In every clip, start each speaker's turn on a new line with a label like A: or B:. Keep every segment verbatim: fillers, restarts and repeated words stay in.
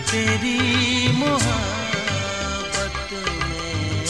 A: तेरी मोहब्बत में।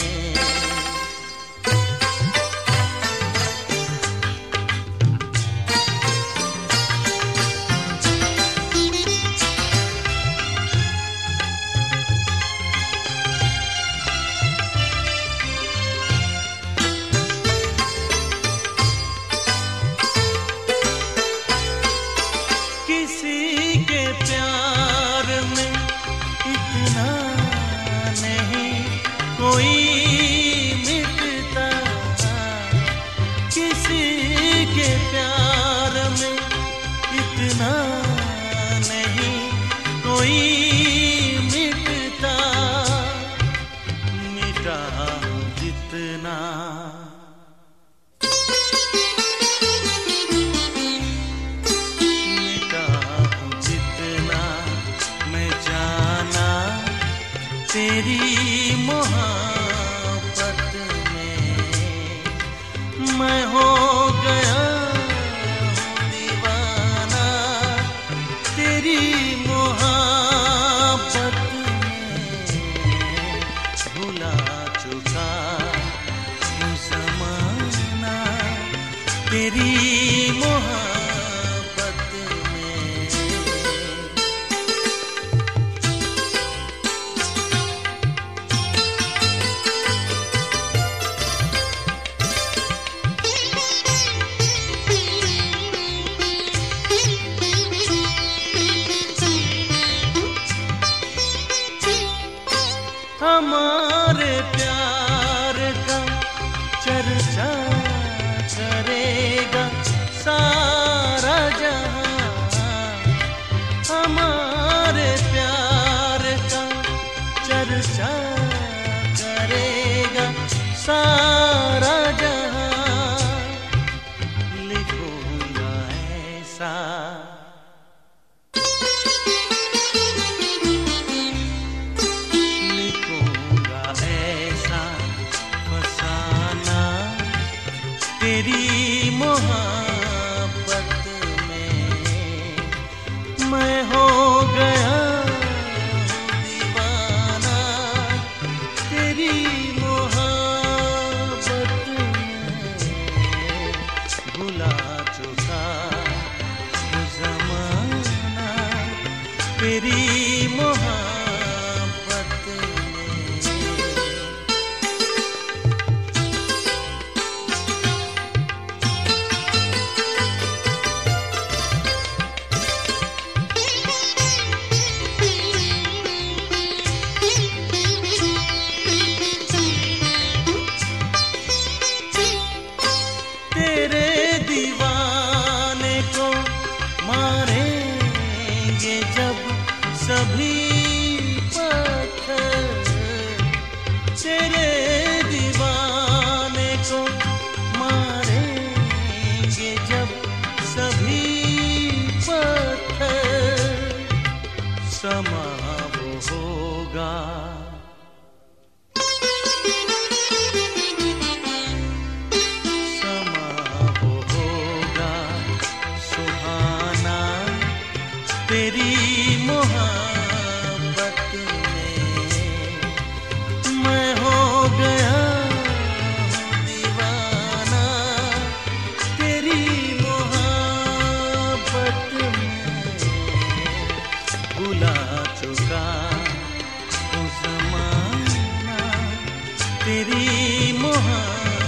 A: किसी के प्यार में इतना नहीं कोई मिटता, किसी के प्यार में इतना नहीं कोई मिटता, मिटा जितना तेरी मोहब्बत में। मैं हो गया हूँ दीवाना तेरी मोहब्बत में, भुला चुका हूँ ज़माना तेरी मोहब्बत में। हमारे प्यार का चर्चा करेगा सारा जहां, हमारे प्यार का चर्चा करेगा सारा जहां, लिखूंगा ऐसा तेरी मोहब्बत में। मैं हो गया दीवाना तेरी मोहब्बत में, भुला चुका हूँ ज़माना तेरी मोहब्बत में। तेरे दीवाने को मारेंगे जब सभी पत्थर, तेरे दीवाने को मारेंगे जब सभी पत्थर, समा वो होगा तेरी मोहब्बत में। मैं हो गया हूँ दीवाना तेरी मोहब्बत में, भुला चुका हूँ ज़माना तेरी मोहब्बत